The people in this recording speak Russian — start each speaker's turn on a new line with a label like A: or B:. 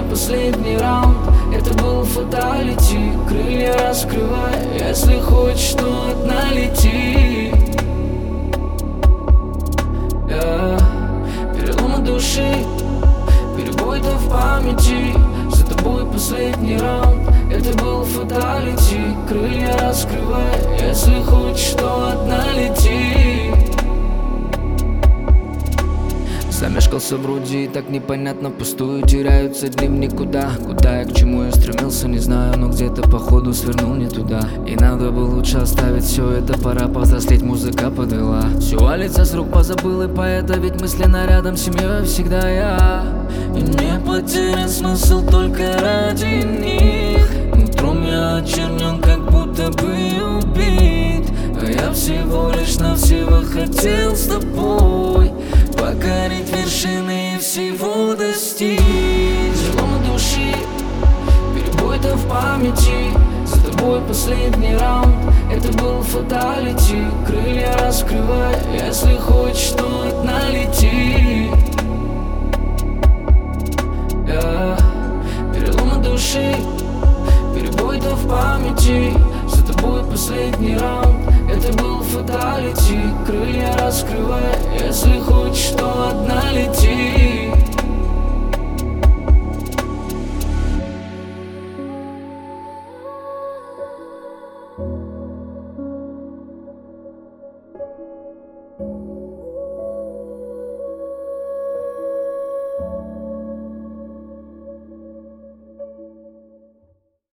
A: последний раунд. Это был фаталити. Крылья раскрывай, если хочешь, то одна лети. Переломы души, перебой-то в памяти. За тобой последний раунд. Это был фаталити. Крылья раскрывай, если хочешь, то одна лети. Замешкался в груди, и так непонятно, пустую теряются дни в никуда. Куда и к чему я стремился, не знаю, но где-то походу свернул не туда. И надо бы лучше оставить все это, пора повзрослеть, музыка подвела. Все валится с рук, позабыл и поэта, ведь мысленно рядом с семьей всегда я. И не потерян смысл только ради них. Нутром я очернен, как будто бы убит. А я всего лишь навсего хотел с тобой покорить вершины и всего достичь. Переломы души, перебой-то в памяти. За тобой последний раунд. Это был фаталити. Крылья раскрывай, если хочешь, то одна лети. Переломы души, перебой-то в памяти. За тобой последний раунд. Это был фаталити. Крылья раскрывай, если хочешь, то одна лети.